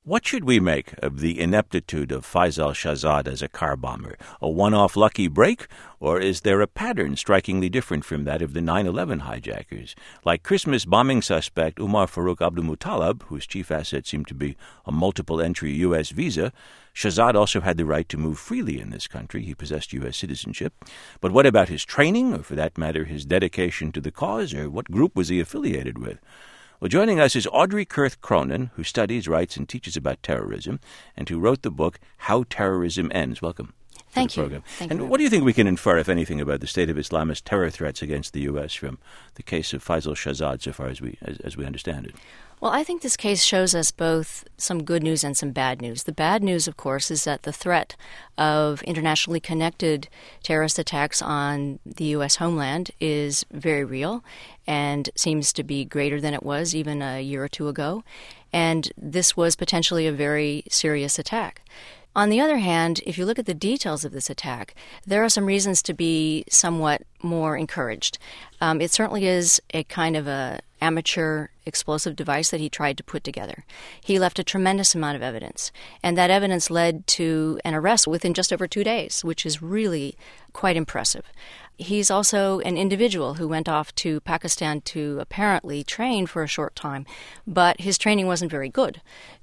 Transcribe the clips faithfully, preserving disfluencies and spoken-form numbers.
What should we make of the ineptitude of Faisal Shahzad as a car bomber? A one-off lucky break, or is there a pattern strikingly different from that of the nine eleven hijackers? Like Christmas bombing suspect Umar Farouk Abdulmutallab, whose chief asset seemed to be a multiple-entry U S visa, Shahzad also had the right to move freely in this country. He possessed U S citizenship. But what about his training, or for that matter, his dedication to the cause, or what group was he affiliated with? Well, joining us is Audrey Kurth Cronin, who studies, writes, and teaches about terrorism, and who wrote the book How Terrorism Ends. Welcome. Thank to the you. program. Thank and you. What do you think we can infer, if anything, about the state of Islamist terror threats against the U S from the case of Faisal Shahzad, so far as we as, as we understand it? Well, I think this case shows us both some good news and some bad news. The bad news, of course, is that the threat of internationally connected terrorist attacks on the U S homeland is very real and seems to be greater than it was even a year or two ago. And this was potentially a very serious attack. On the other hand, if you look at the details of this attack, there are some reasons to be somewhat more encouraged. Um, it certainly is a kind of a amateur explosive device that he tried to put together. He left a tremendous amount of evidence, and that evidence led to an arrest within just over two days, which is really quite impressive. He's also an individual who went off to Pakistan to apparently train for a short time, but his training wasn't very good.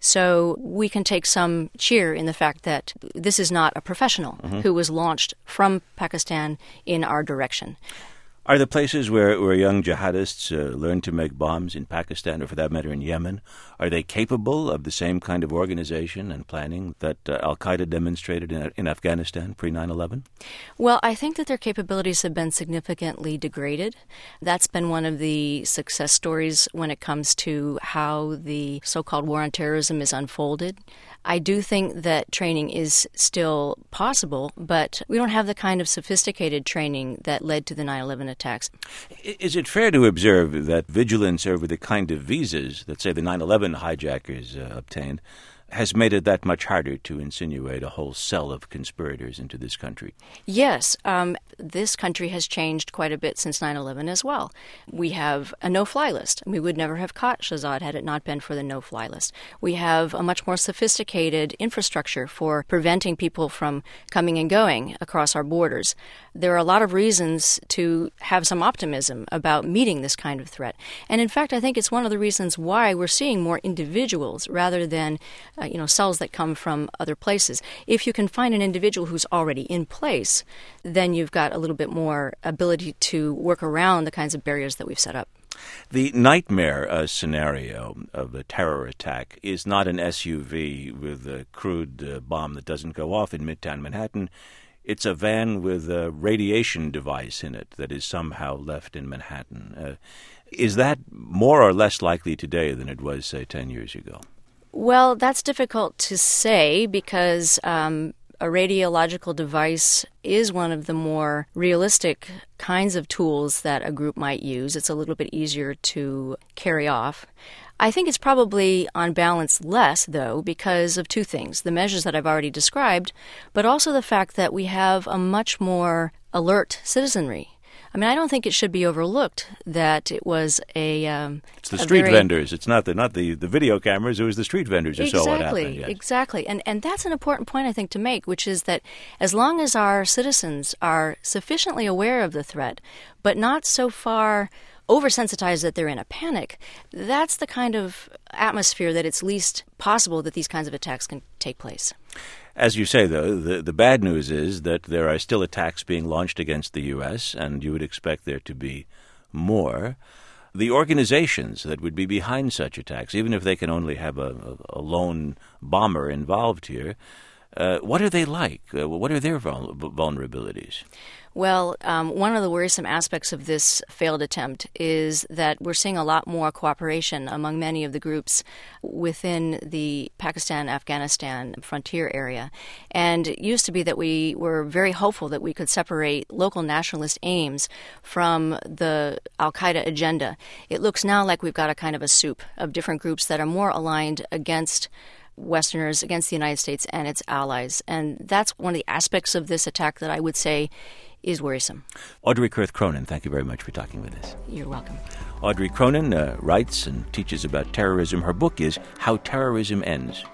So we can take some cheer in the fact that this is not a professional mm-hmm. who was launched from Pakistan in our direction. Are the places where, where young jihadists uh, learn to make bombs in Pakistan, or for that matter in Yemen, are they capable of the same kind of organization and planning that uh, al-Qaeda demonstrated in, in Afghanistan pre nine eleven? Well, I think that their capabilities have been significantly degraded. That's been one of the success stories when it comes to how the so-called war on terrorism is unfolded. I do think that training is still possible, but we don't have the kind of sophisticated training that led to the nine eleven attacks. Is it fair to observe that vigilance over the kind of visas that, say, the nine eleven hijackers uh, obtained has made it that much harder to insinuate a whole cell of conspirators into this country? Yes. Um, this country has changed quite a bit since nine eleven as well. We have a no-fly list. We would never have caught Shahzad had it not been for the no-fly list. We have a much more sophisticated infrastructure for preventing people from coming and going across our borders. There are a lot of reasons to have some optimism about meeting this kind of threat. And in fact, I think it's one of the reasons why we're seeing more individuals rather than uh, you know, cells that come from other places. If you can find an individual who's already in place, then you've got a little bit more ability to work around the kinds of barriers that we've set up. The nightmare uh, scenario of a terror attack is not an S U V with a crude uh, bomb that doesn't go off in Midtown Manhattan. It's a van with a radiation device in it that is somehow left in Manhattan. Uh, is that more or less likely today than it was, say, ten years ago? Well, that's difficult to say because um, a radiological device is one of the more realistic kinds of tools that a group might use. It's a little bit easier to carry off. I think it's probably on balance less, though, because of two things. The measures that I've already described, but also the fact that we have a much more alert citizenry. I mean, I don't think it should be overlooked that it was a... Um, it's the a street very... vendors. It's not the not the, the video cameras. It was the street vendors who exactly, saw what happened. Yes. Exactly. And, and that's an important point, I think, to make, which is that as long as our citizens are sufficiently aware of the threat, but not so far oversensitized that they're in a panic, that's the kind of atmosphere that it's least possible that these kinds of attacks can take place. As you say, though, the, the bad news is that there are still attacks being launched against the U S, and you would expect there to be more. The organizations that would be behind such attacks, even if they can only have a, a lone bomber involved here, uh, what are they like? Uh, what are their vul- vulnerabilities? Well, um, one of the worrisome aspects of this failed attempt is that we're seeing a lot more cooperation among many of the groups within the Pakistan-Afghanistan frontier area. And it used to be that we were very hopeful that we could separate local nationalist aims from the al-Qaeda agenda. It looks now like we've got a kind of a soup of different groups that are more aligned against Westerners, against the United States and its allies. And that's one of the aspects of this attack that I would say is worrisome. Audrey Kurth Cronin, thank you very much for talking with us. You're welcome. Audrey Cronin uh, writes and teaches about terrorism. Her book is How Terrorism Ends.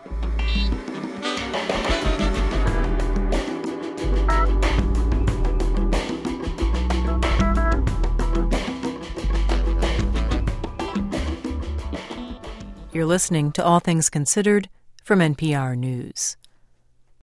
You're listening to All Things Considered from N P R News.